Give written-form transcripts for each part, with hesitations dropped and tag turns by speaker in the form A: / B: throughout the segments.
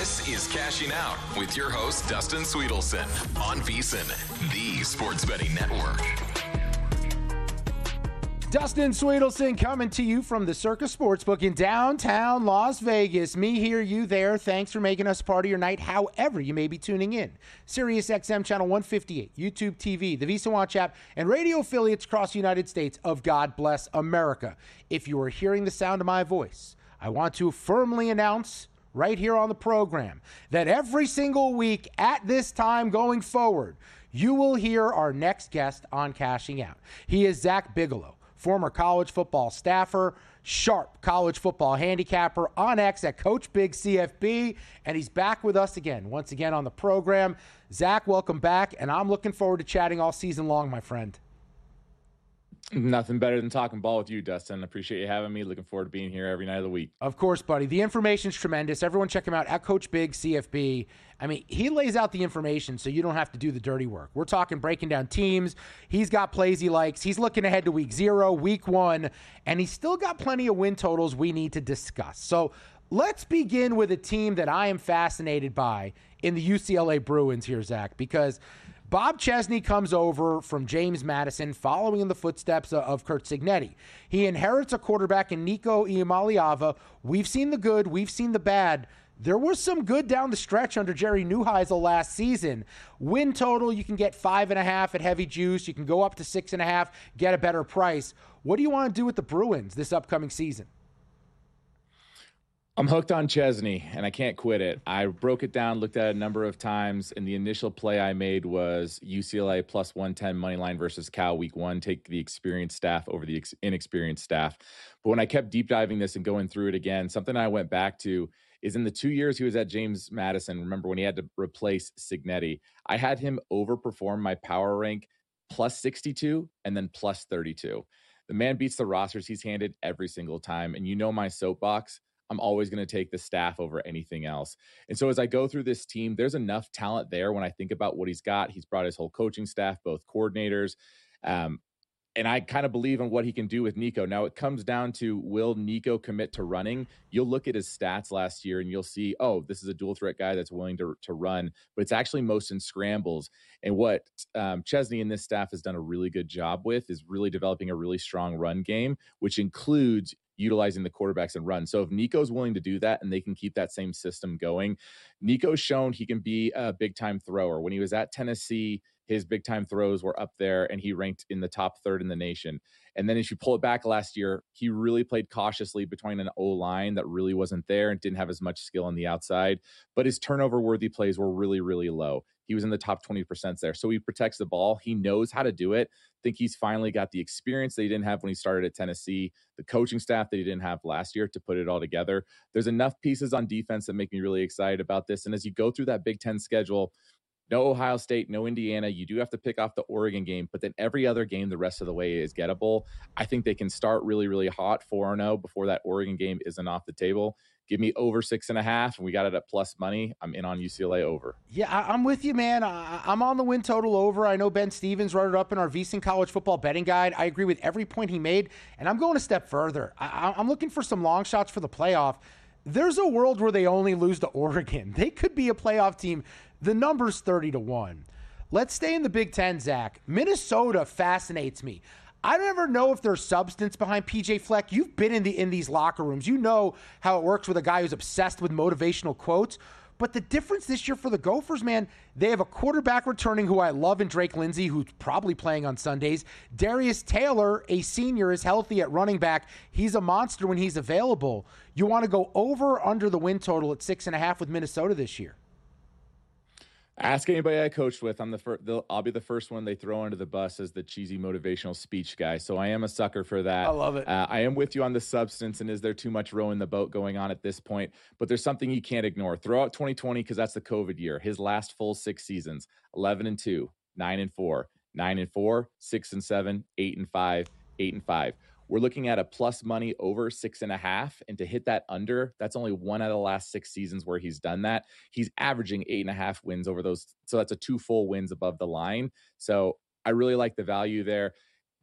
A: This is Cashing Out with your host, Dustin Sweetelson, on VSiN, the Sports Betting Network.
B: Dustin Sweetelson coming to you from the Circus Sportsbook in downtown Las Vegas. Me here, you there. Thanks for making us part of your night, however you may be tuning in. Sirius XM Channel 158, YouTube TV, the VSiN Watch app, and radio affiliates across the United States of God Bless America. If you are hearing the sound of my voice, I want to firmly announce right here on the program that every single week at this time going forward, you will hear our next guest on Cashing Out. He is Zach Bigelow, former college football staffer, sharp college football handicapper on X at Coach Big CFB, and he's back with us again, once again on the program. Zach, welcome back, and I'm looking forward to chatting all season long, my friend.
C: Nothing better than talking ball with you, Dustin. Appreciate you having me. Looking forward to being here every night of the week.
B: Of course, buddy. The information's tremendous. Everyone check him out at Coach Big CFB. I mean, he lays out the information so you don't have to do the dirty work. We're talking breaking down teams. He's got plays he likes. He's looking ahead to week 0, week 1, and he's still got plenty of win totals we need to discuss. So let's begin with a team that I am fascinated by in the UCLA Bruins here, Zach, because Bob Chesney comes over from James Madison following in the footsteps of Curt Cignetti. He inherits a quarterback in Nico Iamaleava. We've seen the good. We've seen the bad. There was some good down the stretch under Jerry Neuheisel last season. Win total, you can get 5.5 at Heavy Juice. You can go up to 6.5, get a better price. What do you want to do with the Bruins this upcoming season?
C: I'm hooked on Chesney, and I can't quit it. I broke it down, looked at it a number of times, and the initial play I made was UCLA plus 110 money line versus Cal week 1. Take the experienced staff over the inexperienced staff. But when I kept deep diving this and going through it again, something I went back to is in the 2 years he was at James Madison, remember when he had to replace Cignetti, I had him overperform my power rank plus 62 and then plus 32. The man beats the rosters he's handed every single time, and you know my soapbox. I'm always going to take the staff over anything else. And so as I go through this team, there's enough talent there when I think about what he's got. He's brought his whole coaching staff, both coordinators. And I kind of believe in what he can do with Nico. Now it comes down to, will Nico commit to running? You'll look at his stats last year and you'll see, oh, this is a dual threat guy that's willing to run, but it's actually most in scrambles. And what Chesney and this staff has done a really good job with is really developing a really strong run game, which includes utilizing the quarterbacks and run. So if Nico's willing to do that and they can keep that same system going, Nico's shown he can be a big-time thrower. When he was at Tennessee, his big-time throws were up there, and he ranked in the top 3rd in the nation. And then as you pull it back last year, he really played cautiously between an O-line that really wasn't there and didn't have as much skill on the outside. But his turnover-worthy plays were really, really low. He was in the top 20% there. So he protects the ball. He knows how to do it. I think he's finally got the experience that he didn't have when he started at Tennessee, the coaching staff that he didn't have last year to put it all together. There's enough pieces on defense that make me really excited about this. And as you go through that Big Ten schedule, no Ohio State, no Indiana. You do have to pick off the Oregon game, but then every other game the rest of the way is gettable. I think they can start really, really hot 4-0 before that Oregon game isn't off the table. Give me over 6.5, and we got it at plus money. I'm in on UCLA over.
B: Yeah, I'm with you, man. I'm on the win total over. I know Ben Stevens wrote it up in our VSiN College Football Betting Guide. I agree with every point he made, and I'm going a step further. I'm looking for some long shots for the playoff. There's a world where they only lose to Oregon. They could be a playoff team. The number's 30-1. Let's stay in the Big Ten, Zach. Minnesota fascinates me. I don't ever know if there's substance behind PJ Fleck. You've been in these locker rooms. You know how it works with a guy who's obsessed with motivational quotes. But the difference this year for the Gophers, man, they have a quarterback returning who I love in Drake Lindsey, who's probably playing on Sundays. Darius Taylor, a senior, is healthy at running back. He's a monster when he's available. You want to go over or under the win total at 6.5 with Minnesota this year?
C: Ask anybody I coached with. I'll be the first one they throw under the bus as the cheesy motivational speech guy. So I am a sucker for that.
B: I love it.
C: I am with you on the substance, and is there too much rowing the boat going on at this point? But there's something you can't ignore. Throw out 2020 because that's the COVID year. His last full 6 seasons: 11-2, 9-4, 9-4, 6-7, 8-5, 8-5. We're looking at a plus money over 6.5, and to hit that under, that's only 1 out of the last 6 seasons where he's done that. He's averaging 8.5 wins over those. So that's a 2 full wins above the line. So I really like the value there.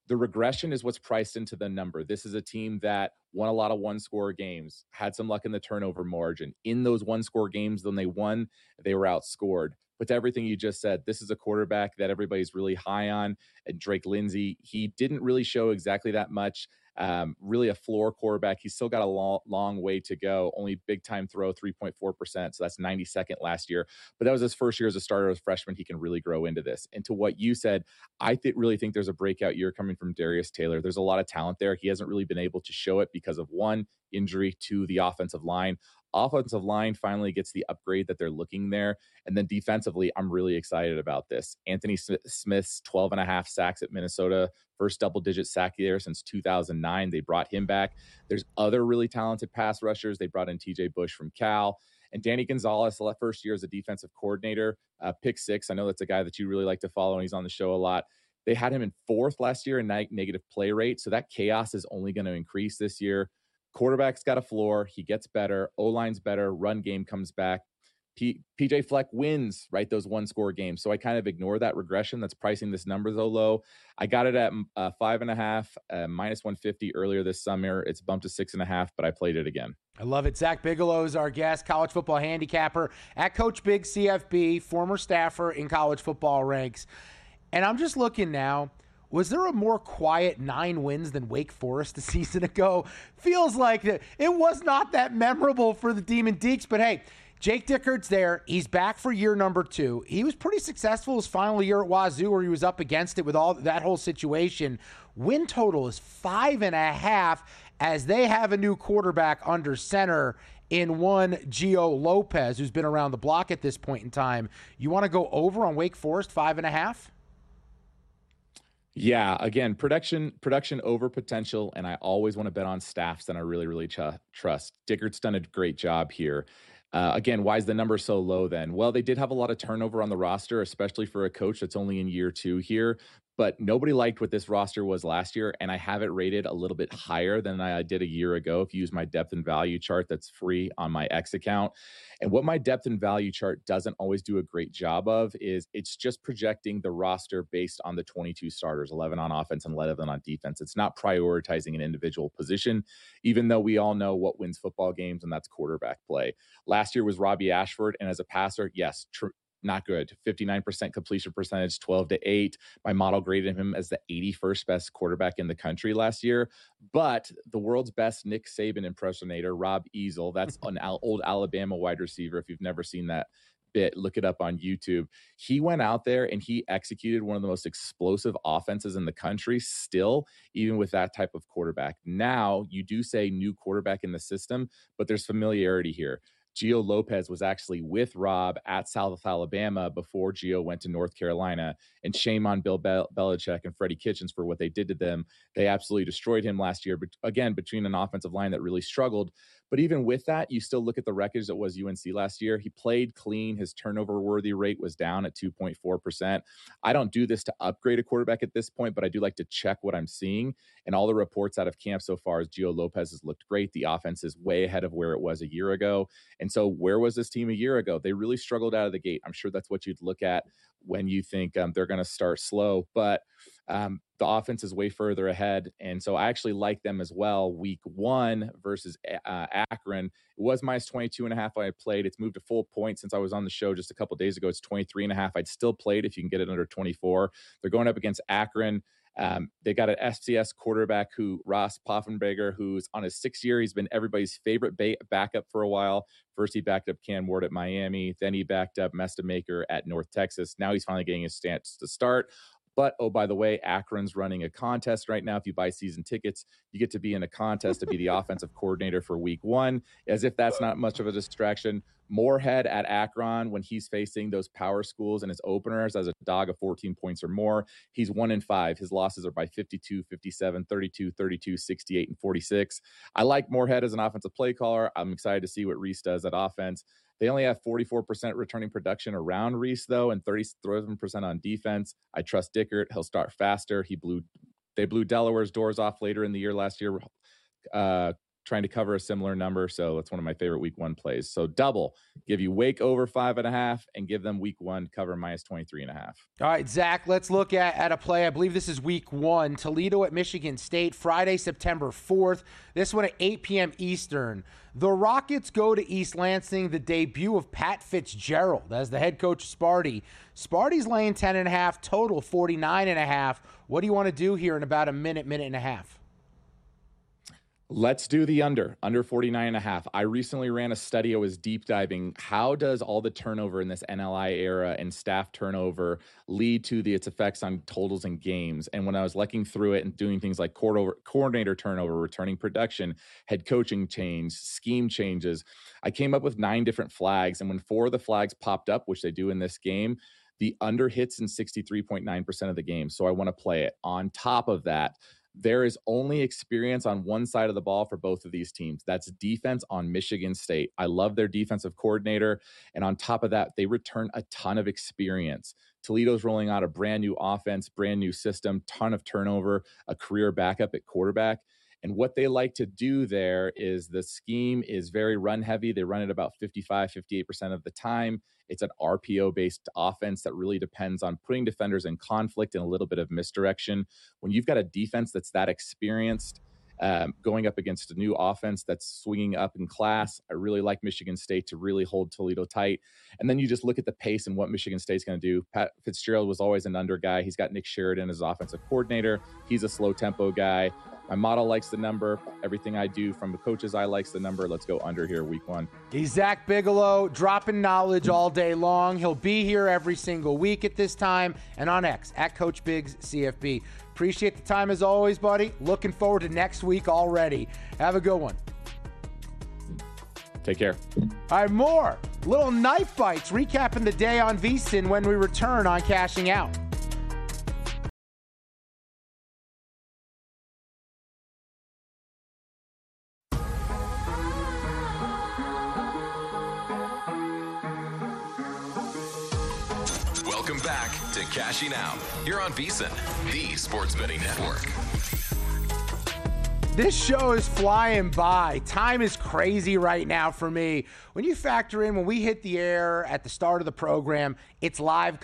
C: The regression is what's priced into the number. This is a team that won a lot of one-score games, had some luck in the turnover margin. In those one-score games, when they won, they were outscored. But to everything you just said, this is a quarterback that everybody's really high on. And Drake Lindsay, he didn't really show exactly that much. Really a floor quarterback. He's still got a long way to go. Only big time throw, 3.4%. So that's 92nd last year. But that was his first year as a starter as a freshman. He can really grow into this. And to what you said, I really think there's a breakout year coming from Darius Taylor. There's a lot of talent there. He hasn't really been able to show it because of one, injury, two, the offensive line. Offensive line finally gets the upgrade that they're looking there. And then defensively, I'm really excited about this. Anthony Smith's 12 and a half sacks at Minnesota, first double-digit sack year since 2009. They brought him back. There's other really talented pass rushers. They brought in TJ Bush from Cal. And Danny Gonzalez, the first year as a defensive coordinator, pick six. I know that's a guy that you really like to follow, and he's on the show a lot. They had him in fourth last year in negative play rate. So that chaos is only going to increase this year. Quarterback's got a floor. He gets better. O-line's better. Run game comes back. PJ Fleck wins, right, those one-score games. So I kind of ignore that regression that's pricing this number, though, low. I got it at 5.5, minus 150 earlier this summer. It's bumped to 6.5, but I played it again.
B: I love it. Zach Bigelow is our guest, college football handicapper at Coach Big CFB, former staffer in college football ranks. And I'm just looking now. Was there a more quiet 9 wins than Wake Forest a season ago? Feels like it was not that memorable for the Demon Deacs, but hey, Jake Dickert's there. He's back for year number 2. He was pretty successful his final year at Wazoo, where he was up against it with all that whole situation. Win total is 5.5 as they have a new quarterback under center in one Gio Lopez, who's been around the block at this point in time. You want to go over on Wake Forest 5.5?
C: Yeah, again, production over potential, and I always want to bet on staffs that I really, really trust. Dickert's done a great job here. Again, why is the number so low then? Well, they did have a lot of turnover on the roster, especially for a coach that's only in year 2 here. But nobody liked what this roster was last year, and I have it rated a little bit higher than I did a year ago if you use my depth and value chart that's free on my X account. And what my depth and value chart doesn't always do a great job of is it's just projecting the roster based on the 22 starters, 11 on offense and 11 on defense. It's not prioritizing an individual position, even though we all know what wins football games, and that's quarterback play. Last year was Robbie Ashford, and as a passer, yes, not good. 59% completion percentage, 12-8. My model graded him as the 81st best quarterback in the country last year. But the world's best Nick Saban impersonator, Rob Easel, that's an old Alabama wide receiver. If you've never seen that bit, look it up on YouTube. He went out there and he executed one of the most explosive offenses in the country still, even with that type of quarterback. Now, you do say new quarterback in the system, but there's familiarity here. Gio Lopez was actually with Rob at South Alabama before Gio went to North Carolina. And shame on Bill Belichick and Freddie Kitchens for what they did to them. They absolutely destroyed him last year, but again, between an offensive line that really struggled. But even with that, you still look at the wreckage that was UNC last year. He played clean. His turnover-worthy rate was down at 2.4%. I don't do this to upgrade a quarterback at this point, but I do like to check what I'm seeing. And all the reports out of camp so far is Gio Lopez has looked great. The offense is way ahead of where it was a year ago. And so where was this team a year ago? They really struggled out of the gate. I'm sure that's what you'd look at when you think they're going to start slow. But the offense is way further ahead. And so I actually like them as well. Week 1 versus Akron, it was minus 22.5 I played. It's moved to full point since I was on the show just a couple days ago. It's 23.5. I'd still play it if you can get it under 24. They're going up against Akron. They got an FCS quarterback Ross Poffenberger, who's on his 6th year. He's been everybody's favorite backup for a while. First, he backed up Cam Ward at Miami. Then he backed up Mestamaker at North Texas. Now he's finally getting his chance to start. But, oh, by the way, Akron's running a contest right now. If you buy season tickets, you get to be in a contest to be the offensive coordinator for week 1, as if that's not much of a distraction. Moorhead at Akron, when he's facing those power schools in his openers as a dog of 14 points or more, he's 1-5. His losses are by 52, 57, 32, 32, 68, and 46. I like Moorhead as an offensive play caller. I'm excited to see what Reese does at offense. They only have 44% returning production around Reese, though, and 37% on defense. I trust Dickert. He'll start faster. They blew Delaware's doors off later in the year last year, trying to cover a similar number. So it's one of my favorite week 1 plays. So double, Give you Wake over 5.5 and give them week 1 cover minus 23.5.
B: All right, Zach, let's look at a play. I believe this is week 1. Toledo at Michigan State, Friday, September 4th. This one at 8 p.m. Eastern. The Rockets go to East Lansing, the debut of Pat Fitzgerald as the head coach of Sparty. Sparty's laying 10.5, total 49.5. What do you want to do here in about a minute and a half?
C: Let's do the under 49.5. I recently ran a study. I was deep diving. How does all the turnover in this NLI era and staff turnover lead to its effects on totals and games? And when I was looking through it and doing things like coordinator turnover, returning production, head coaching change, scheme changes, I came up with 9 different flags. And when 4 of the flags popped up, which they do in this game, the under hits in 63.9% of the game. So I want to play it. On top of that, there is only experience on one side of the ball for both of these teams. That's defense on Michigan State. I love their defensive coordinator. And on top of that, they return a ton of experience. Toledo's rolling out a brand new offense, brand new system, ton of turnover, a career backup at quarterback. And what they like to do there is the scheme is very run heavy. They run it about 55, 58% of the time. It's an RPO-based offense that really depends on putting defenders in conflict and a little bit of misdirection. When you've got a defense that's that experienced, going up against a new offense that's swinging up in class, I really like Michigan State to really hold Toledo tight. And then you just look at the pace and what Michigan State's going to do. Pat Fitzgerald was always an under guy. He's got Nick Sheridan as offensive coordinator. He's a slow-tempo guy. My model likes the number. Everything I do from the coach's eye likes the number. Let's go under here week 1.
B: He's Zach Bigelow, dropping knowledge all day long. He'll be here every single week at this time and on X, at Coach Biggs CFB. Appreciate the time as always, buddy. Looking forward to next week already. Have a good one.
C: Take care.
B: All right, more little knife bites recapping the day on VSiN when we return on Cashing Out.
A: Welcome back to Cashing Out. You're on VSiN, the sports betting network.
B: This show is flying by. Time is crazy right now for me. When you factor in when we hit the air at the start of the program, it's live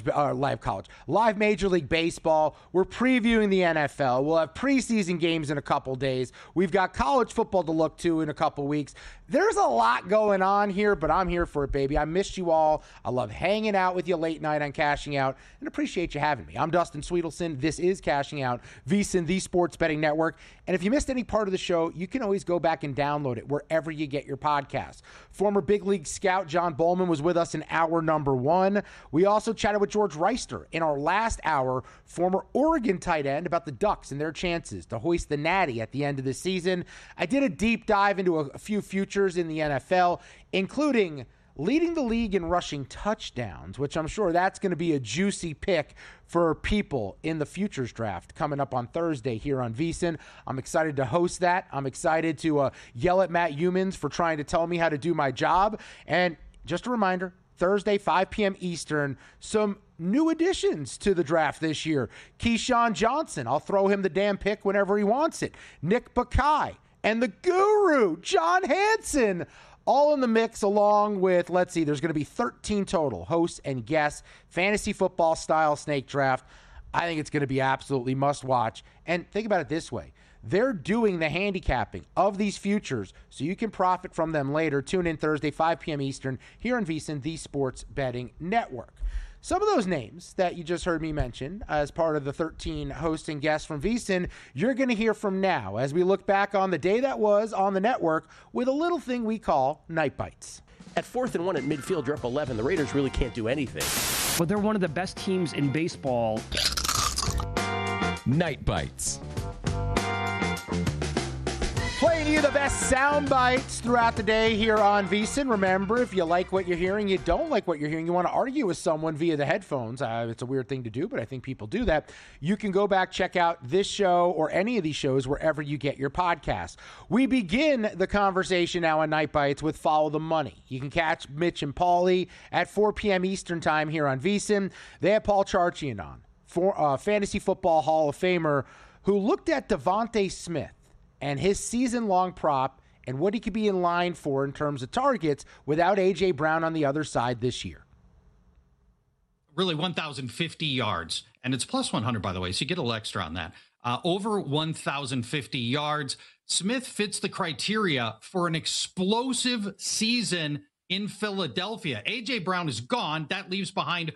B: Major League Baseball. We're previewing the NFL. We'll have preseason games in a couple days. We've got college football to look to in a couple weeks. There's a lot going on here, but I'm here for it, baby. I missed you all. I love hanging out with you late night on Cashing Out and appreciate you having me. I'm Dustin Sweetelson. This is Cashing Out, VSiN, the Sports Betting Network. And if you missed any part of the show, you can always go back and download it wherever you get your podcasts. Former big league scout John Bowman was with us in hour number 1. We also chatted with George Reister in our last hour, former Oregon tight end, about the Ducks and their chances to hoist the Natty at the end of the season. I did a deep dive into a few futures in the NFL, including leading the league in rushing touchdowns, which I'm sure that's going to be a juicy pick for people in the futures draft coming up on Thursday here on VSiN. I'm excited to host that. I'm excited to yell at Matt Humans for trying to tell me how to do my job. And just a reminder, Thursday, 5 p.m. Eastern, some new additions to the draft this year. Keyshawn Johnson, I'll throw him the damn pick whenever he wants it. Nick Bakai and the guru, John Hansen, all in the mix, along with, let's see, there's going to be 13 total hosts and guests, fantasy football style snake draft. I think it's going to be absolutely must watch. And think about it this way. They're doing the handicapping of these futures so you can profit from them later. Tune in Thursday, 5 p.m. Eastern, here on VSiN, the Sports Betting Network. Some of those names that you just heard me mention as part of the 13 hosts and guests from VSiN, you're going to hear from now as we look back on the day that was on the network with a little thing we call Night Bites.
D: At 4th and 1 at midfield, you're up 11. The Raiders really can't do anything.
E: But they're one of the best teams in baseball.
F: Night Bites.
B: Playing you the best sound bites throughout the day here on VSiN. Remember, if you like what you're hearing, you don't like what you're hearing, you want to argue with someone via the headphones, it's a weird thing to do, but I think people do that. You can go back, check out this show or any of these shows wherever you get your podcasts. We begin the conversation now on Night Bites with Follow the Money. You can catch Mitch and Paulie at 4 p.m. Eastern time here on VSiN. They have Paul Charchian on, Fantasy Football Hall of Famer, who looked at Devontae Smith and his season-long prop and what he could be in line for in terms of targets without A.J. Brown on the other side this year.
F: Really 1,050 yards, and it's plus 100, by the way, so you get a little extra on that. Over 1,050 yards. Smith fits the criteria for an explosive season in Philadelphia. A.J. Brown is gone. That leaves behind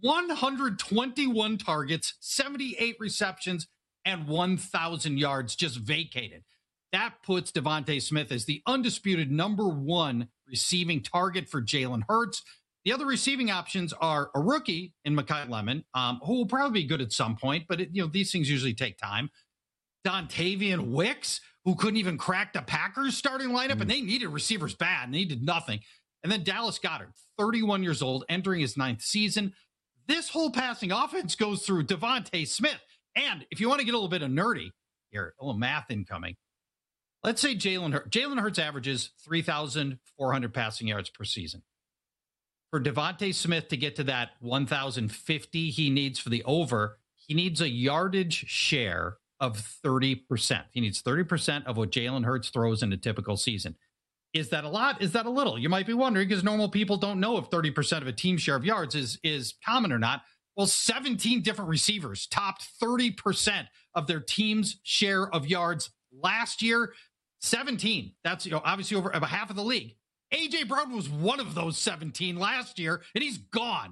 F: 121 targets, 78 receptions, and 1,000 yards just vacated. That puts Devontae Smith as the undisputed number one receiving target for Jalen Hurts. The other receiving options are a rookie in Mekhi Lemon, who will probably be good at some point, but these things usually take time. Dontavian Wicks, who couldn't even crack the Packers starting lineup, and they needed receivers bad, and they did nothing. And then Dallas Goedert, 31 years old, entering his 9th season. This whole passing offense goes through Devontae Smith. And if you want to get a little bit of nerdy here, a little math incoming. Let's say Jalen Hurts averages 3,400 passing yards per season. For Devontae Smith to get to that 1,050 he needs for the over, he needs a yardage share of 30%. He needs 30% of what Jalen Hurts throws in a typical season. Is that a lot? Is that a little? You might be wondering, because normal people don't know if 30% of a team share of yards is common or not. Well, 17 different receivers topped 30% of their team's share of yards last year. 17. That's obviously over about half of the league. A.J. Brown was one of those 17 last year, and he's gone.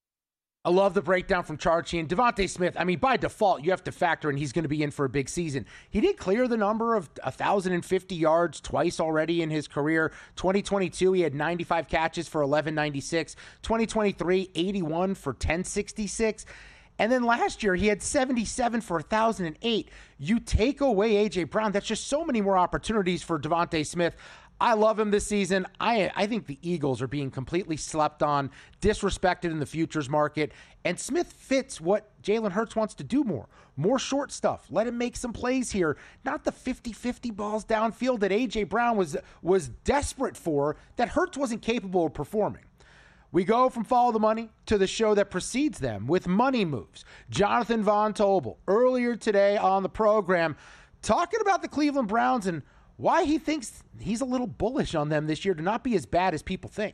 B: I love the breakdown from Charchi. And Devontae Smith, I mean, by default, you have to factor in he's going to be in for a big season. He did clear the number of 1,050 yards twice already in his career. 2022, he had 95 catches for 1,196. 2023, 81 for 1,066. And then last year, he had 77 for 1,008. You take away A.J. Brown, that's just so many more opportunities for Devontae Smith. I love him this season. I think the Eagles are being completely slept on, disrespected in the futures market, and Smith fits what Jalen Hurts wants to do more short stuff. Let him make some plays here, not the 50-50 balls downfield that A.J. Brown was desperate for, that Hurts wasn't capable of performing. We go from Follow the Money to the show that precedes them with Money Moves. Jonathan Von Tobel, earlier today on the program, talking about the Cleveland Browns and why he thinks he's a little bullish on them this year to not be as bad as people think.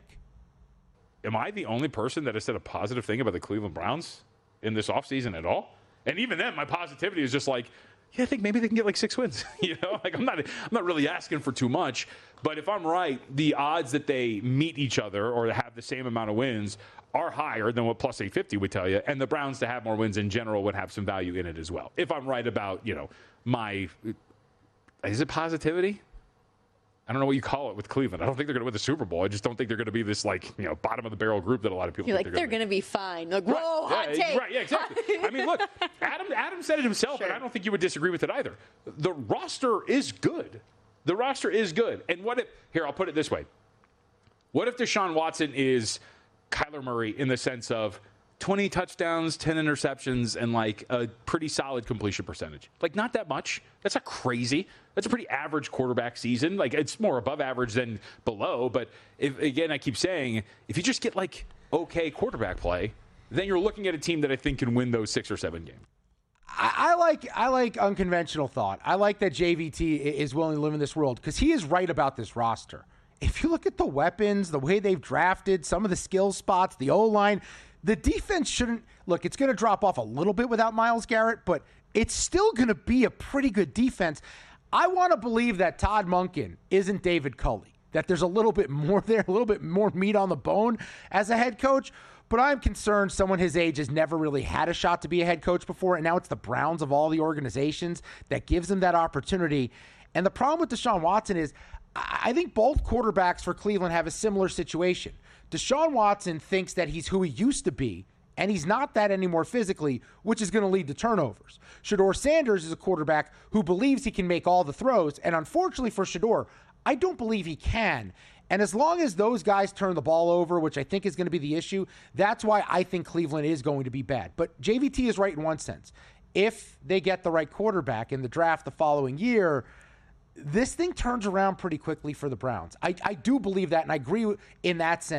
G: Am I the only person that has said a positive thing about the Cleveland Browns in this offseason at all? And even then, my positivity is just like, yeah, I think maybe they can get like 6 wins. Like I'm not really asking for too much. But if I'm right, the odds that they meet each other or have the same amount of wins are higher than what plus 850 would tell you. And the Browns to have more wins in general would have some value in it as well. If I'm right about, my... Is it positivity? I don't know what you call it with Cleveland. I don't think they're going to win the Super Bowl. I just don't think they're going to be this, bottom of the barrel group that a lot of people think
H: they're going to be fine. Like, whoa, hot take.
G: Right, yeah, exactly. I mean, look, Adam said it himself, and I don't think you would disagree with it either. The roster is good. The roster is good. And what if, here, I'll put it this way. What if Deshaun Watson is Kyler Murray in the sense of 20 touchdowns, 10 interceptions, and a pretty solid completion percentage? Not that much. That's not crazy. That's a pretty average quarterback season. It's more above average than below. But again, I keep saying, if you just get okay quarterback play, then you're looking at a team that I think can win those 6 or 7 games.
B: I like unconventional thought. I like that JVT is willing to live in this world because he is right about this roster. If you look at the weapons, the way they've drafted, some of the skill spots, the O-line, the defense shouldn't – look, it's going to drop off a little bit without Myles Garrett, but it's still going to be a pretty good defense. I want to believe that Todd Monken isn't David Culley, that there's a little bit more there, a little bit more meat on the bone as a head coach. But I'm concerned someone his age has never really had a shot to be a head coach before, and now it's the Browns of all the organizations that gives them that opportunity. And the problem with Deshaun Watson is I think both quarterbacks for Cleveland have a similar situation. Deshaun Watson thinks that he's who he used to be, and he's not that anymore physically, which is going to lead to turnovers. Shedeur Sanders is a quarterback who believes he can make all the throws, and unfortunately for Shedeur, I don't believe he can. And as long as those guys turn the ball over, which I think is going to be the issue, that's why I think Cleveland is going to be bad. But JVT is right in one sense. If they get the right quarterback in the draft the following year, this thing turns around pretty quickly for the Browns. I do believe that, and I agree in that sense.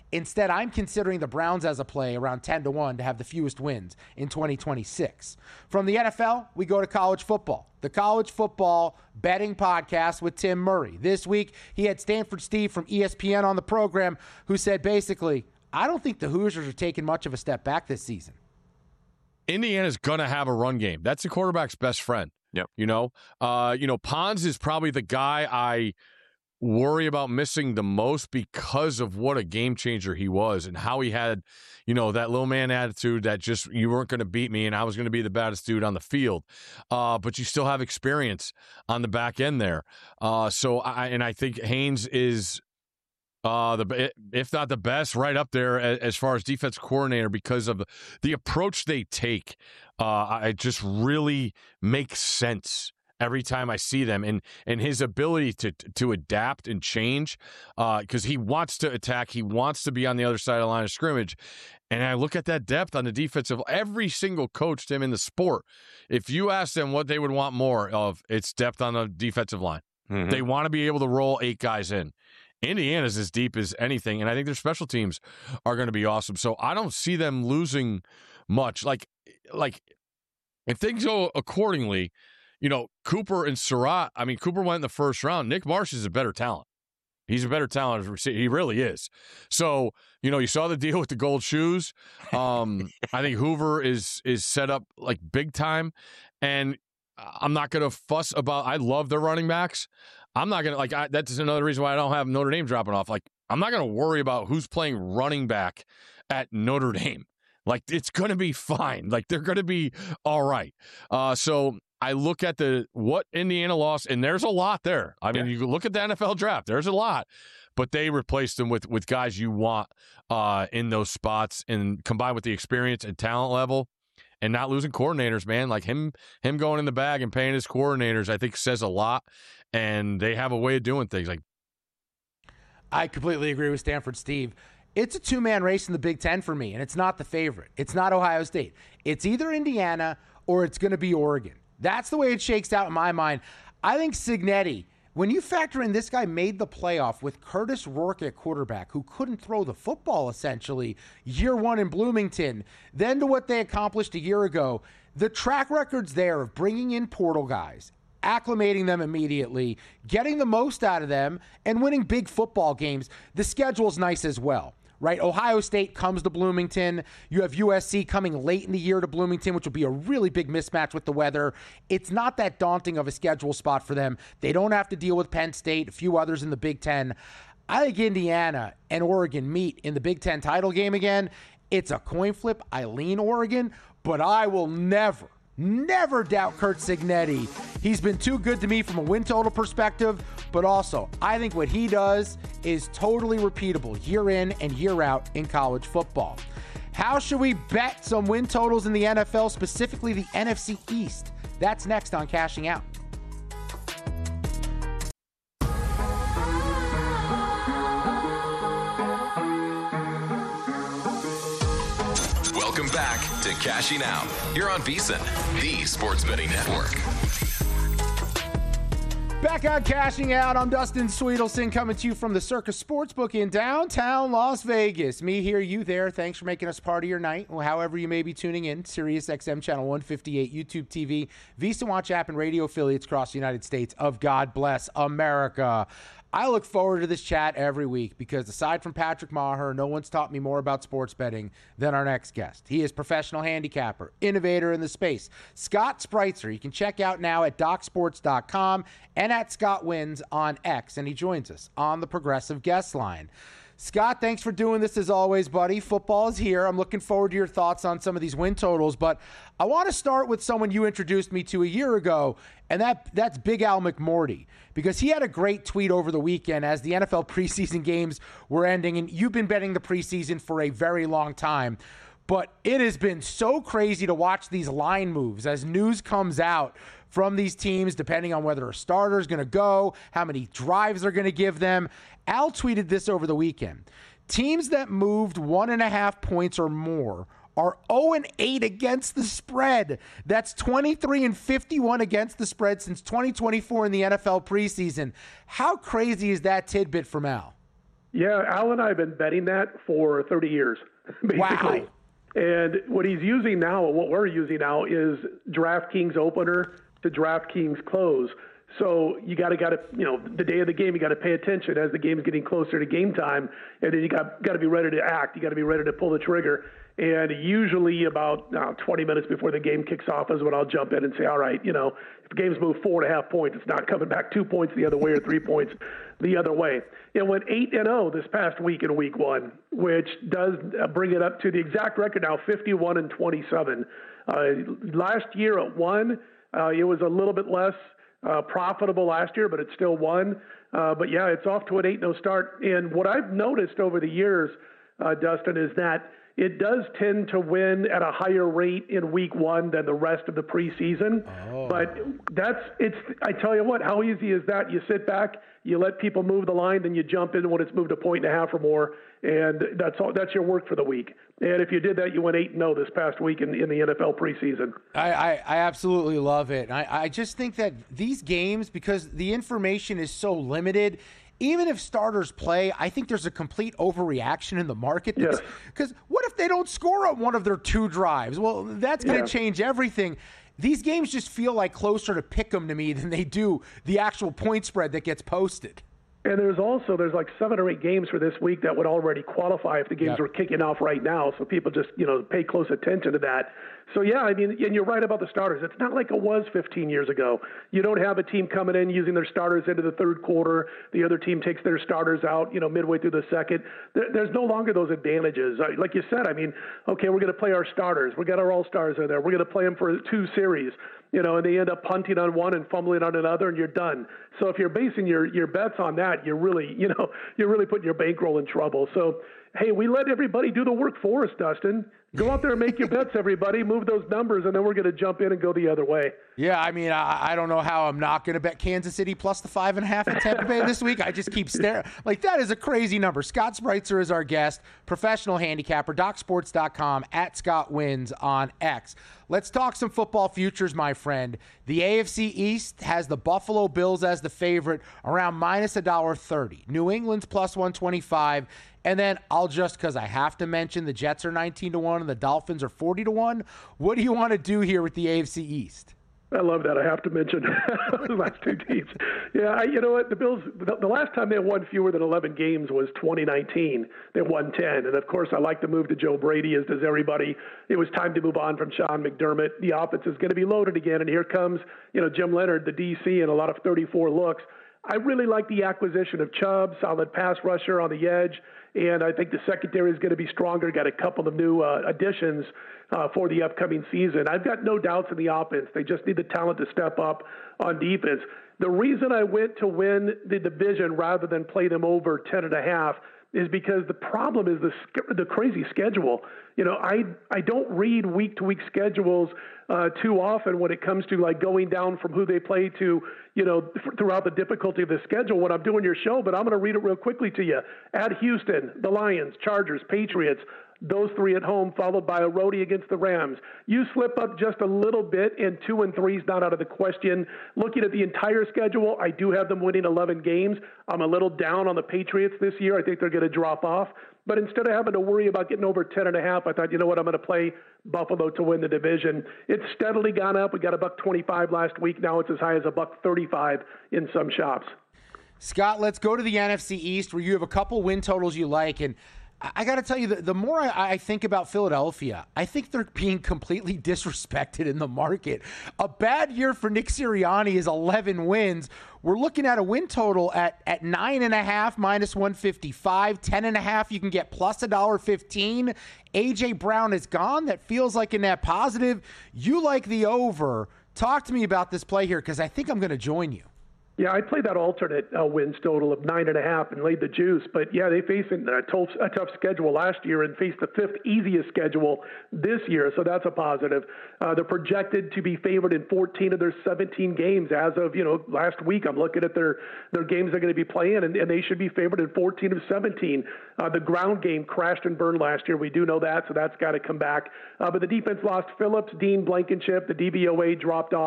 B: Instead, I'm considering the Browns as a play around 10-1 to have the fewest wins in 2026. From the NFL, we go to college football. The College Football Betting Podcast with Tim Murray. This week, he had Stanford Steve from ESPN on the program who said basically, I don't think the Hoosiers are taking much of a step back this season.
I: Indiana's going to have a run game. That's the quarterback's best friend.
J: Yep.
I: Pons is probably the guy I worry about missing the most because of what a game changer he was and how he had, that little man attitude that just you weren't going to beat me and I was going to be the baddest dude on the field. But you still have experience on the back end there. So I think Haynes is if not the best, right up there as far as defense coordinator because of the approach they take. It just really makes sense every time I see them, and his ability to adapt and change, because he wants to attack, he wants to be on the other side of the line of scrimmage. And I look at that depth on the defensive. Every single coach, Tim, in the sport, if you ask them what they would want more of, it's depth on the defensive line. Mm-hmm. They want to be able to roll 8 guys in. Indiana's as deep as anything, and I think their special teams are going to be awesome. So I don't see them losing much. Like if things go accordingly, Cooper and Surratt, Cooper went in the first round. Nick Marsh is a better talent. He's a better talent. He really is. So, you saw the deal with the gold shoes. I think Hoover is set up like big time. And I'm not going to fuss about, I love their running backs. I'm not going to, that's another reason why I don't have Notre Dame dropping off. I'm not going to worry about who's playing running back at Notre Dame. It's going to be fine. They're going to be all right. So I look at what Indiana lost, and there's a lot there. You look at the NFL draft, there's a lot. But they replaced them with guys you want in those spots, and combined with the experience and talent level, and not losing coordinators, man. Him going in the bag and paying his coordinators, I think says a lot. And they have a way of doing things.
B: I completely agree with Stanford Steve. It's a 2-man race in the Big Ten for me, and it's not the favorite. It's not Ohio State. It's either Indiana or it's going to be Oregon. That's the way it shakes out in my mind. I think Cignetti, when you factor in this guy made the playoff with Curtis Rourke at quarterback, who couldn't throw the football essentially year one in Bloomington, then to what they accomplished a year ago, the track record's there of bringing in portal guys, acclimating them immediately, getting the most out of them, and winning big football games. The schedule's nice as well, right? Ohio State comes to Bloomington. You have USC coming late in the year to Bloomington, which will be a really big mismatch with the weather. It's not that daunting of a schedule spot for them. They don't have to deal with Penn State, a few others in the Big Ten. I think Indiana and Oregon meet in the Big Ten title game again. It's a coin flip. I lean Oregon, but I will never doubt Curt Cignetti. He's been too good to me from a win total perspective, but also I think what he does is totally repeatable year in and year out in college football. How should we bet some win totals in the NFL, specifically the NFC East? That's next on Cashing Out.
A: Welcome back to Cashing Out here on VSiN, the Sports Betting Network.
B: Back on Cashing Out, I'm Dustin Sweetelson coming to you from the Circus Sportsbook in downtown Las Vegas. Me here, you there. Thanks for making us part of your night. However you may be tuning in, Sirius XM Channel 158, YouTube TV, VSiN Watch app, and radio affiliates across the United States of God Bless America. I look forward to this chat every week because aside from Patrick Maher, no one's taught me more about sports betting than our next guest. He is professional handicapper, innovator in the space, Scott Spreitzer. You can check out now at DocSports.com and at Scott Wins on X, and he joins us on the Progressive Guest Line. Scott, thanks for doing this as always, buddy. Football is here. I'm looking forward to your thoughts on some of these win totals, but I want to start with someone you introduced me to a year ago, and that's Big Al McMorty, because he had a great tweet over the weekend as the NFL preseason games were ending, and you've been betting the preseason for a very long time, but it has been so crazy to watch these line moves as news comes out from these teams, depending on whether a starter is going to go, how many drives they're going to give them. Al tweeted this over the weekend. Teams that moved 1.5 points or more are 0-8 against the spread. That's 23-51 against the spread since 2024 in the NFL preseason. How crazy is that tidbit from Al?
J: Yeah, Al and I have been betting that for 30 years, basically.
B: Wow.
J: And what he's using now, and what we're using now, is DraftKings opener to DraftKings close. So you got to, the day of the game, you got to pay attention as the game's getting closer to game time, and then you got to be ready to act. You got to be ready to pull the trigger. And usually about 20 minutes before the game kicks off is when I'll jump in and say, all right, if the game's moved 4.5 points, it's not coming back 2 points the other way or 3 points the other way. It went 8-0 this past week in week one, which does bring it up to the exact record now, 51-27. Last year it won. It was a little bit less profitable last year, but it still won. But yeah, it's off to an 8-0 start. And what I've noticed over the years, Dustin, is that it does tend to win at a higher rate in week one than the rest of the preseason. Oh. But I tell you what, how easy is that? You sit back, you let people move the line, then you jump in when it's moved 1.5 points or more, and that's your work for the week. And if you did that, you went 8-0 this past week in the NFL preseason.
B: I absolutely love it. I just think that these games, because the information is so limited, even if starters play, I think there's a complete overreaction in the market. Because what if they don't score on one of their 2 drives? Well, that's going to change everything. These games just feel like closer to pick 'em to me than they do the actual point spread that gets posted.
J: And there's like 7 or 8 games for this week that would already qualify if the games were kicking off right now. So people just, pay close attention to that. So, yeah, I mean, and you're right about the starters. It's not like it was 15 years ago. You don't have a team coming in using their starters into the third quarter. The other team takes their starters out, midway through the second. There's no longer those advantages. Like you said, I mean, okay, we're going to play our starters. We got our all-stars in there. We're going to play them for 2 series. And they end up punting on one and fumbling on another, and you're done. So if you're basing your bets on that, you're really putting your bankroll in trouble. So, hey, we let everybody do the work for us, Dustin. Go out there and make your bets, everybody. Move those numbers, and then we're going to jump in and go the other way.
B: Yeah, I mean, I don't know how I'm not going to bet Kansas City plus the 5.5 at Tampa Bay this week. I just keep staring. Like, that is a crazy number. Scott Spreitzer is our guest, professional handicapper, DocSports.com, @ScottWins on X. Let's talk some football futures, my friend. The AFC East has the Buffalo Bills as the favorite, around minus $1.30. New England's plus 125. And then because I have to mention the Jets are 19-1 and the Dolphins are 40-1. What do you want to do here with the AFC East?
J: I love that. I have to mention the last 2 teams. Yeah, you know what? The Bills, the last time they won fewer than 11 games was 2019. They won 10. And, of course, I like the move to Joe Brady, as does everybody. It was time to move on from Sean McDermott. The offense is going to be loaded again. And here comes, Jim Leonard, the DC, and a lot of 34 looks. I really like the acquisition of Chubb, solid pass rusher on the edge. And I think the secondary is going to be stronger. Got a couple of new additions for the upcoming season. I've got no doubts in the offense. They just need the talent to step up on defense. The reason I went to win the division rather than play them over 10.5 is because the problem is the crazy schedule. I don't read week-to-week schedules too often when it comes to like going down from who they play to, throughout the difficulty of the schedule when I'm doing your show, but I'm going to read it real quickly to you. At Houston, the Lions, Chargers, Patriots, those 3 at home, followed by a roadie against the Rams. You slip up just a little bit, and 2 and 3 is not out of the question. Looking at the entire schedule, I do have them winning 11 games. I'm a little down on the Patriots this year. I think they're going to drop off. But instead of having to worry about getting over 10.5, I thought, you know what, I'm going to play Buffalo to win the division. It's steadily gone up. We got $1.25 last week. Now it's as high as $1.35 in some shops.
B: Scott, let's go to the NFC East, where you have a couple win totals you like. And I got to tell you, the more I think about Philadelphia, I think they're being completely disrespected in the market. A bad year for Nick Sirianni is 11 wins. We're looking at a win total at 9.5 minus 155, 10.5 you can get plus $1.15. A.J. Brown is gone. That feels like a net positive. You like the over. Talk to me about this play here, because I think I'm going to join you.
J: Yeah, I played that alternate wins total of 9.5 and laid the juice. But, yeah, they faced a tough schedule last year and faced the 5th easiest schedule this year, so that's a positive. They're projected to be favored in 14 of their 17 games as of, last week. I'm looking at their games they're going to be playing, and they should be favored in 14 of 17. The ground game crashed and burned last year. We do know that, so that's got to come back. But the defense lost Phillips, Dean, Blankenship. The DVOA dropped off.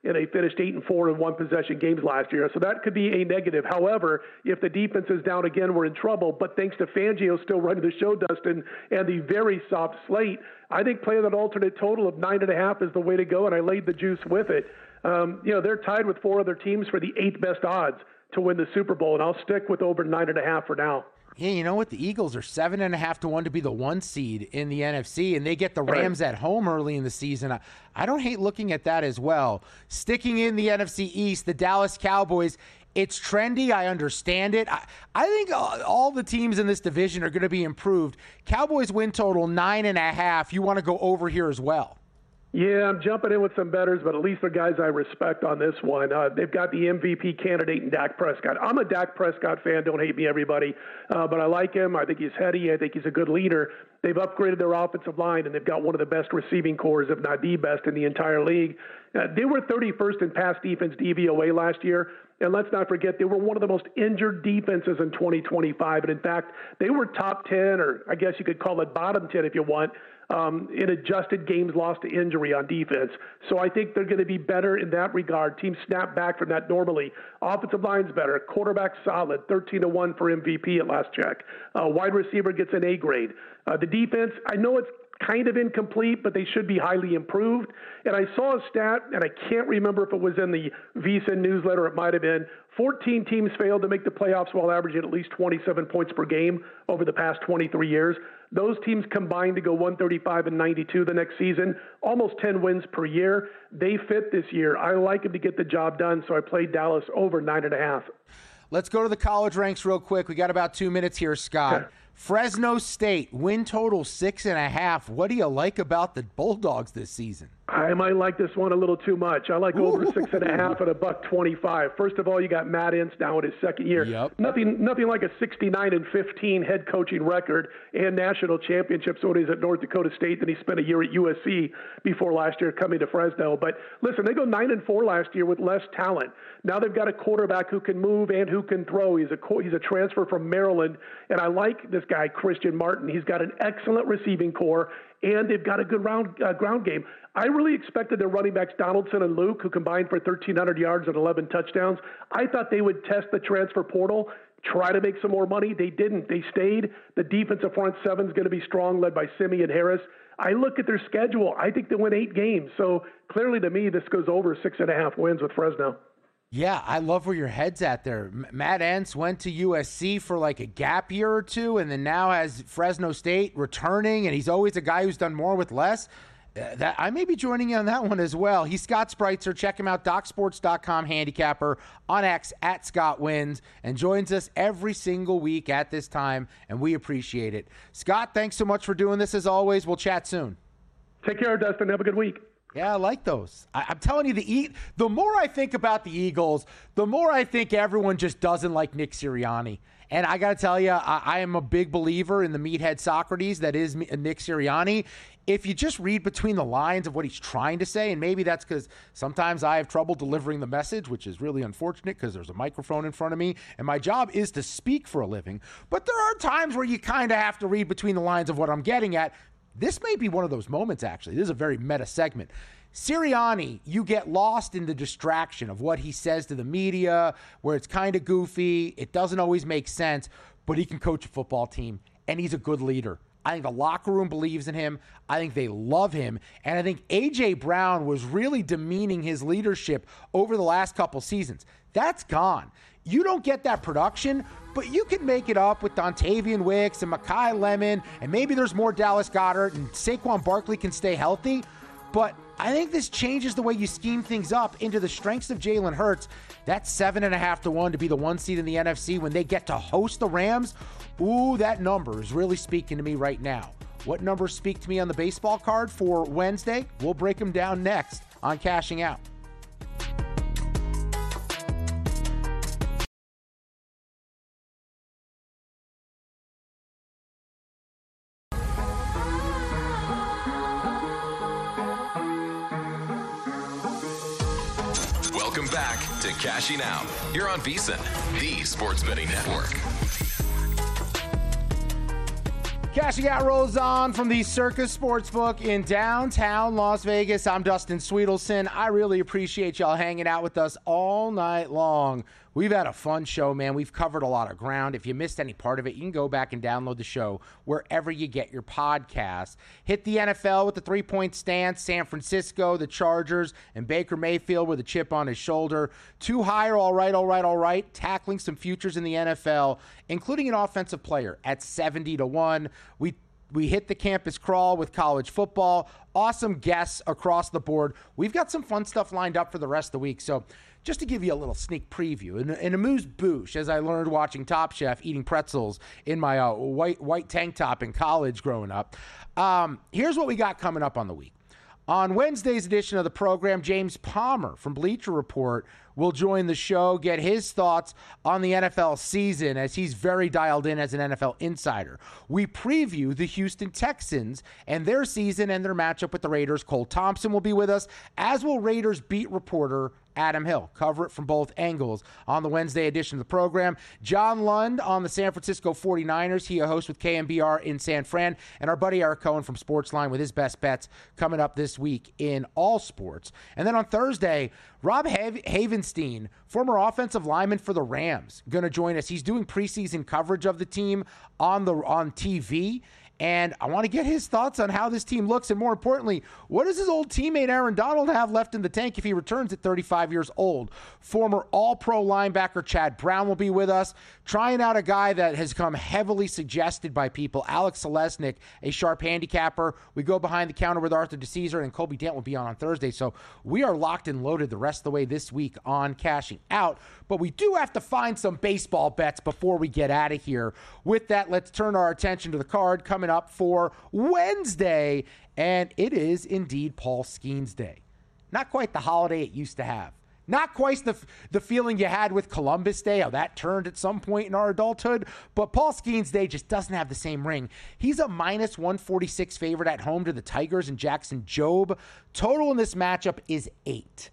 J: and they finished 8-4 in one-possession games last year. So that could be a negative. However, if the defense is down again, we're in trouble. But thanks to Fangio still running the show, Dustin, and the very soft slate, I think playing an alternate total of 9.5 is the way to go, and I laid the juice with it. They're tied with 4 other teams for the 8th best odds to win the Super Bowl, and I'll stick with over 9.5 for now.
B: Yeah, you know what? The Eagles are 7.5 to 1 to be the 1 seed in the NFC, and they get the Rams at home early in the season. I don't hate looking at that as well. Sticking in the NFC East, the Dallas Cowboys, it's trendy. I understand it. I think all the teams in this division are going to be improved. Cowboys win total 9.5. You want to go over here as well?
J: Yeah, I'm jumping in with some bettors, but at least they're guys I respect on this one. They've got the MVP candidate in Dak Prescott. I'm a Dak Prescott fan. Don't hate me, everybody. But I like him. I think he's heady. I think he's a good leader. They've upgraded their offensive line, and they've got one of the best receiving corps, if not the best, in the entire league. They were 31st in pass defense DVOA last year. And let's not forget, they were one of the most injured defenses in 2025. And in fact, they were top 10, or I guess you could call it bottom 10 if you want, in adjusted games lost to injury on defense. So I think they're going to be better in that regard. Teams snap back from that normally. Offensive line's better. Quarterback solid. 13-1 for MVP at last check. Wide receiver gets an A grade. The defense, I know it's kind of incomplete, but they should be highly improved. And I saw a stat, and I can't remember if it was in the VSiN newsletter. It might have been 14 teams failed to make the playoffs while averaging at least 27 points per game over the past 23 years. Those teams combined to go 135-92 the next season, almost 10 wins per year. They fit this year. I like them to get the job done, so I played Dallas over 9.5.
B: Let's go to the college ranks real quick. We got about 2 minutes here, Scott. Okay. Fresno State, win total 6.5. What do you like about the Bulldogs this season?
J: I might like this one a little too much. I like over 6.5 at $1.25. First of all, you got Matt Entz now in his second year.
B: Yep.
J: Nothing like a 69-15 head coaching record and national championships when he's at North Dakota State. Then he spent a year at USC before last year coming to Fresno. But listen, they go 9-4 last year with less talent. Now they've got a quarterback who can move and who can throw. He's a transfer from Maryland, and I like this guy, Christian Martin. He's got an excellent receiving core, and they've got a good ground game. I really expected their running backs, Donaldson and Luke, who combined for 1,300 yards and 11 touchdowns. I thought they would test the transfer portal, try to make some more money. They didn't. They stayed. The defensive front seven is going to be strong, led by Simeon Harris. I look at their schedule. I think they win 8 games. So clearly to me, this goes over 6.5 wins with Fresno.
B: Yeah, I love where your head's at there. Matt Entz went to USC for like a gap year or two, and then now has Fresno State returning, and he's always a guy who's done more with less. That I may be joining you on that one as well. He's Scott Spreitzer. Check him out, DocSports.com handicapper, on X at Scott Wins, and joins us every single week at this time, and we appreciate it. Scott, thanks so much for doing this as always. We'll chat soon.
J: Take care, Dustin. Have a good week.
B: Yeah, I like those. I'm telling you, the more I think about the Eagles, the more I think everyone just doesn't like Nick Sirianni. And I got to tell you, I am a big believer in the meathead Socrates that is Nick Sirianni. If you just read between the lines of what he's trying to say, and maybe that's because sometimes I have trouble delivering the message, which is really unfortunate because there's a microphone in front of me, and my job is to speak for a living. But there are times where you kind of have to read between the lines of what I'm getting at. This may be one of those moments, actually. This is a very meta segment. Sirianni, you get lost in the distraction of what he says to the media, where it's kind of goofy. It doesn't always make sense, but he can coach a football team, and he's a good leader. I think the locker room believes in him. I think they love him. And I think A.J. Brown was really demeaning his leadership over the last couple seasons. That's gone. You don't get that production, but you can make it up with Dontavian Wicks and Mekhi Lemon, and maybe there's more Dallas Goedert, and Saquon Barkley can stay healthy. But I think this changes the way you scheme things up into the strengths of Jalen Hurts. That's 7.5 to 1 to be the 1 seed in the NFC when they get to host the Rams. Ooh, that number is really speaking to me right now. What numbers speak to me on the baseball card for Wednesday? We'll break them down next on Cashing Out.
A: Welcome back to Cashing Out. You're on VSiN, the Sports Betting Network.
B: Cashing Out rolls on from the Circus Sportsbook in downtown Las Vegas. I'm Dustin Sweetelson. I really appreciate y'all hanging out with us all night long. We've had a fun show, man. We've covered a lot of ground. If you missed any part of it, you can go back and download the show wherever you get your podcasts. Hit the NFL with the three-point stance, San Francisco, the Chargers, and Baker Mayfield with a chip on his shoulder. Too higher, all right. Tackling some futures in the NFL, including an offensive player at 70-1. We hit the campus crawl with college football. Awesome guests across the board. We've got some fun stuff lined up for the rest of the week. So just to give you a little sneak preview, an amuse-bouche, as I learned watching Top Chef, eating pretzels in my white tank top in college growing up. Here's what we got coming up on the week. On Wednesday's edition of the program, James Palmer from Bleacher Report will join the show, get his thoughts on the NFL season, as he's very dialed in as an NFL insider. We preview the Houston Texans and their season and their matchup with the Raiders. Cole Thompson will be with us, as will Raiders beat reporter Adam Hill. Cover it from both angles on the Wednesday edition of the program. John Lund on the San Francisco 49ers. He a host with KMBR in San Fran. And our buddy Eric Cohen from Sportsline with his best bets coming up this week in all sports. And then on Thursday, Rob Havenstein, former offensive lineman for the Rams, going to join us. He's doing preseason coverage of the team on TV. And I want to get his thoughts on how this team looks. And more importantly, what does his old teammate Aaron Donald have left in the tank if he returns at 35 years old? Former All-Pro linebacker Chad Brown will be with us, trying out a guy that has come heavily suggested by people, Alex Selesnik, a sharp handicapper. We go behind the counter with Arthur DeCesar, and Colby Dent will be on Thursday. So we are locked and loaded the rest of the way this week on Cashing Out. But we do have to find some baseball bets before we get out of here. With that, let's turn our attention to the card coming up for Wednesday, and it is indeed Paul Skeens Day. Not quite the holiday it used to have. Not quite the feeling you had with Columbus Day, how that turned at some point in our adulthood, but Paul Skeens Day just doesn't have the same ring. He's a minus 146 favorite at home to the Tigers and Jackson Jobe. Total in this matchup is 8.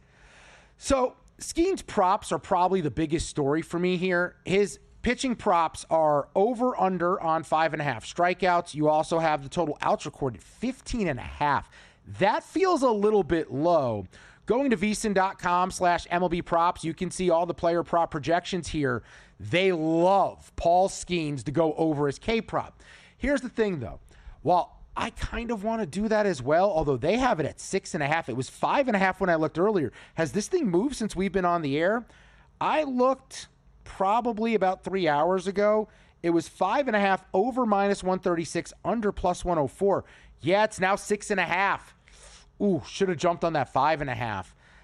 B: So Skeens' props are probably the biggest story for me here. His pitching props are over/under on 5.5 strikeouts. You also have the total outs recorded 15.5. That feels a little bit low. Going to VSiN.com/MLB props, you can see all the player prop projections here. They love Paul Skeens to go over his K prop. Here's the thing, though. While I kind of want to do that as well, although they have it at 6.5. It was 5.5 when I looked earlier. Has this thing moved since we've been on the air? I looked probably about 3 hours ago. It was 5.5 over minus 136, under plus 104. Yeah, it's now 6.5. Ooh, should have jumped on that 5.5.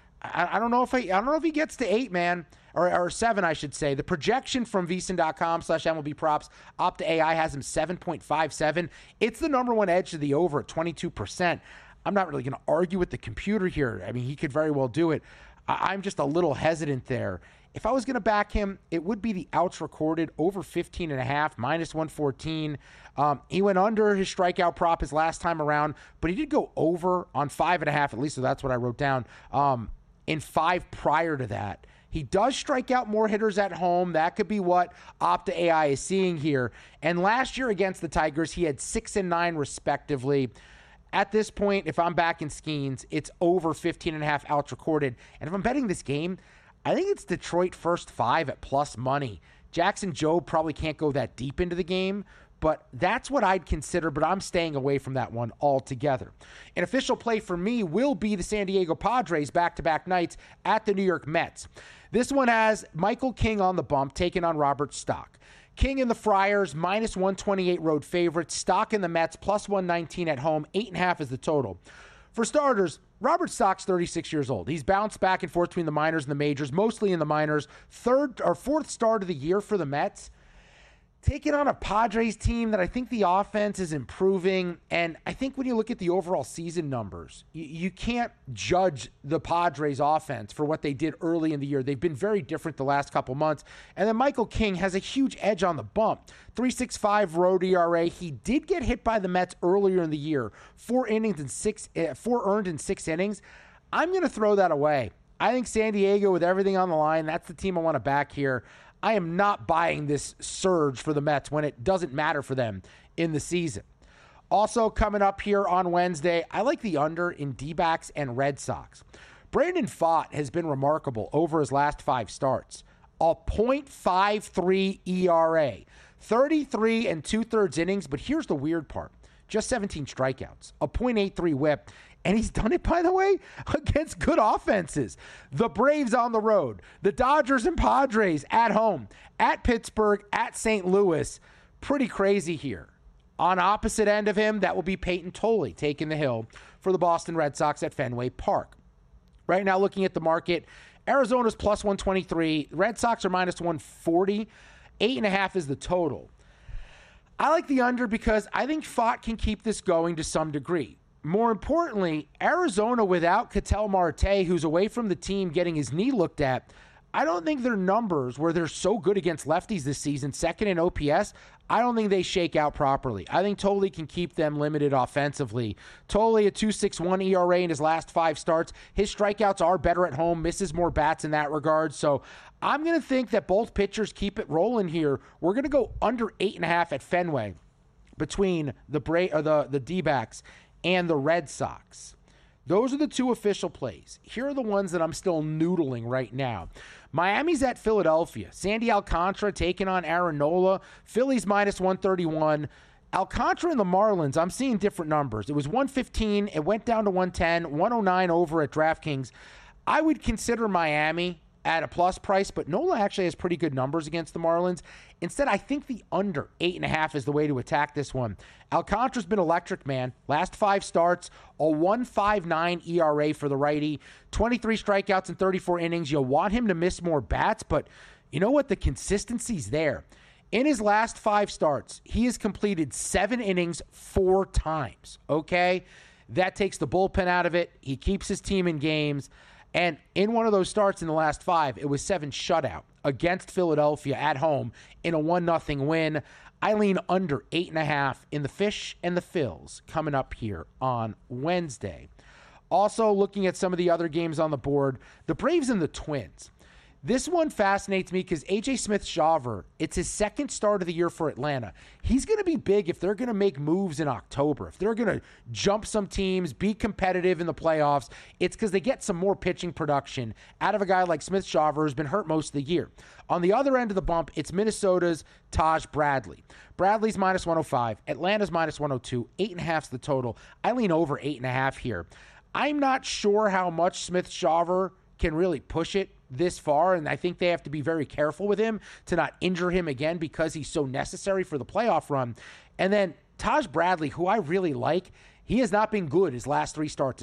B: I don't know if he gets to 8, man, or 7, I should say. The projection from VSiN.com/MLB props, Opta AI has him 7.57. It's the number one edge to the over at 22%. I'm not really going to argue with the computer here. I mean, he could very well do it. I'm just a little hesitant there. If I was going to back him, it would be the outs recorded over 15.5, minus 114. He went under his strikeout prop his last time around, but he did go over on 5.5, at least, so that's what I wrote down, in 5 prior to that. He does strike out more hitters at home. That could be what Opta AI is seeing here. And last year against the Tigers, he had 6 and 9 respectively. At this point, if I'm back in Skeens, it's over 15.5 outs recorded. And if I'm betting this game, I think it's Detroit first 5 at plus money. Jackson Jobe probably can't go that deep into the game, but that's what I'd consider, but I'm staying away from that one altogether. An official play for me will be the San Diego Padres back-to-back nights at the New York Mets. This one has Michael King on the bump, taking on Robert Stock. King and the Friars, minus 128 road favorites. Stock in the Mets, plus 119 at home. 8.5 is the total. For starters, Robert Stock's 36 years old. He's bounced back and forth between the minors and the majors, mostly in the minors. 3rd or 4th start of the year for the Mets. Taking on a Padres team that I think the offense is improving. And I think when you look at the overall season numbers, you can't judge the Padres offense for what they did early in the year. They've been very different the last couple months. And then Michael King has a huge edge on the bump. 3.65 road ERA. He did get hit by the Mets earlier in the year. 4 earned in 6 innings. I'm going to throw that away. I think San Diego, with everything on the line, that's the team I want to back here. I am not buying this surge for the Mets when it doesn't matter for them in the season. Also coming up here on Wednesday, I like the under in D-backs and Red Sox. Brandon Pfaadt has been remarkable over his last 5 starts. A .53 ERA, 33 and 2/3 innings, but here's the weird part. Just 17 strikeouts, a .83 whip, and he's done it, by the way, against good offenses. The Braves on the road, the Dodgers and Padres at home, at Pittsburgh, at St. Louis. Pretty crazy here. On opposite end of him, that will be Peyton Tolley taking the hill for the Boston Red Sox at Fenway Park. Right now, looking at the market, Arizona's plus 123. Red Sox are minus 140. 8.5 is the total. I like the under because I think Pfaadt can keep this going to some degree. More importantly, Arizona without Ketel Marte, who's away from the team getting his knee looked at, I don't think their numbers, where they're so good against lefties this season, second in OPS, I don't think they shake out properly. I think Tolley can keep them limited offensively. Tolley, a 2.61 ERA in his last 5 starts. His strikeouts are better at home, misses more bats in that regard. So I'm going to think that both pitchers keep it rolling here. We're going to go under 8.5 at Fenway between the D-backs and the Red Sox. Those are the 2 official plays. Here are the ones that I'm still noodling right now. Miami's at Philadelphia. Sandy Alcantara taking on Aaron Nola. Phillies minus 131. Alcantara and the Marlins, I'm seeing different numbers. It was 115. It went down to 110. 109 over at DraftKings. I would consider Miami at a plus price, but Nola actually has pretty good numbers against the Marlins. Instead, I think the under 8.5 is the way to attack this one. Alcantara's been electric, man. Last 5 starts, a 1.59 ERA for the righty, 23 strikeouts in 34 innings. You'll want him to miss more bats, but you know what? The consistency's there. In his last 5 starts, he has completed 7 innings 4 times, okay? That takes the bullpen out of it. He keeps his team in games. And in one of those starts in the last 5, it was 7 shutout against Philadelphia at home in a 1-0 win. I lean under 8.5 in the Fish and the Phils coming up here on Wednesday. Also, looking at some of the other games on the board, the Braves and the Twins. This one fascinates me because A.J. Smith-Shawver, it's his 2nd start of the year for Atlanta. He's going to be big if they're going to make moves in October. If they're going to jump some teams, be competitive in the playoffs, it's because they get some more pitching production out of a guy like Smith-Shawver who's been hurt most of the year. On the other end of the bump, it's Minnesota's Taj Bradley. Bradley's minus 105. Atlanta's minus 102. 8.5's the total. I lean over 8.5 here. I'm not sure how much Smith-Shawver can really push it this far, and I think they have to be very careful with him to not injure him again because he's so necessary for the playoff run. And then Taj Bradley, who I really like, he has not been good his last 3 starts, a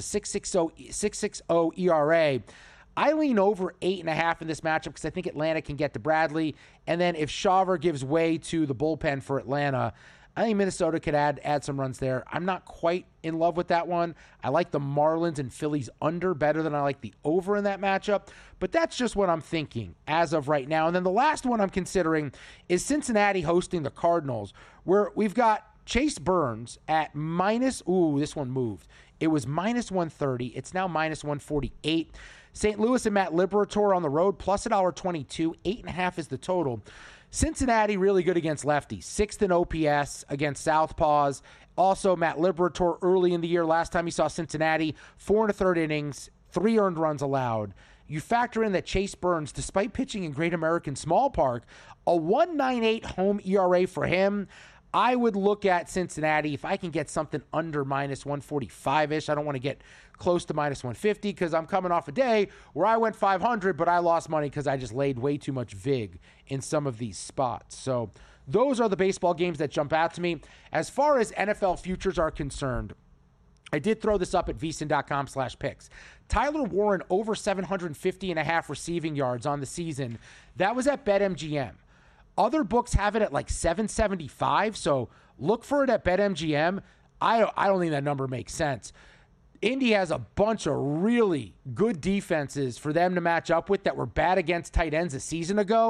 B: 6.60 ERA. I lean over 8.5 in this matchup because I think Atlanta can get to Bradley. And then if Shawver gives way to the bullpen for Atlanta, I think Minnesota could add some runs there. I'm not quite in love with that one. I like the Marlins and Phillies under better than I like the over in that matchup. But that's just what I'm thinking as of right now. And then the last one I'm considering is Cincinnati hosting the Cardinals, where we've got Chase Burns at minus, this one moved. It was minus 130. It's now minus 148. St. Louis and Matt Liberatore on the road, plus $1.22. 8.5 is the total. Cincinnati really good against lefties. 6th in OPS against southpaws. Also, Matt Liberatore early in the year, last time he saw Cincinnati, 4 1/3 innings, 3 earned runs allowed. You factor in that Chase Burns, despite pitching in Great American Small Park, a 1.98 home ERA for him. I would look at Cincinnati if I can get something under minus 145-ish. I don't want to get close to minus 150 because I'm coming off a day where I went 500, but I lost money because I just laid way too much vig in some of these spots. So those are the baseball games that jump out to me. As far as NFL futures are concerned, I did throw this up at vsin.com/picks. Tyler Warren over 750.5 receiving yards on the season. That was at BetMGM. Other books have it at like 775, so look for it at BetMGM. I don't think that number makes sense. Indy has a bunch of really good defenses for them to match up with that were bad against tight ends a season ago.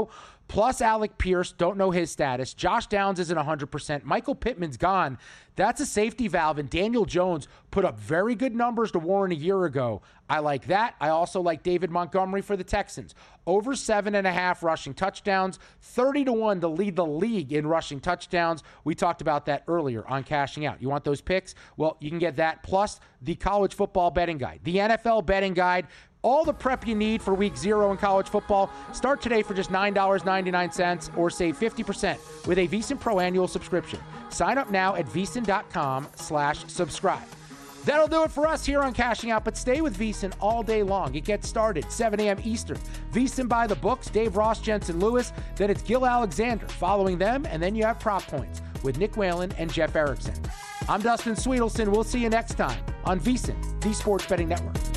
B: plus Alec Pierce, don't know his status. Josh Downs isn't 100%. Michael Pittman's gone. That's a safety valve, and Daniel Jones put up very good numbers to Warren a year ago. I like that. I also like David Montgomery for the Texans. Over 7.5 rushing touchdowns, 30-1 to lead the league in rushing touchdowns. We talked about that earlier on Cashing Out. You want those picks? Well, you can get that plus the college football betting guide, the NFL betting guide, all the prep you need for week 0 in college football. Start today for just $9.99 or save 50% with a VSiN Pro annual subscription. Sign up now at VSiN.com/subscribe. That'll do it for us here on Cashing Out, but stay with VSiN all day long. It gets started 7 a.m. Eastern. VSiN by the books, Dave Ross, Jensen Lewis, then it's Gil Alexander following them, and then you have Prop Points with Nick Whalen and Jeff Erickson. I'm Dustin Sweetelson. We'll see you next time on VSiN, the Sports Betting Network.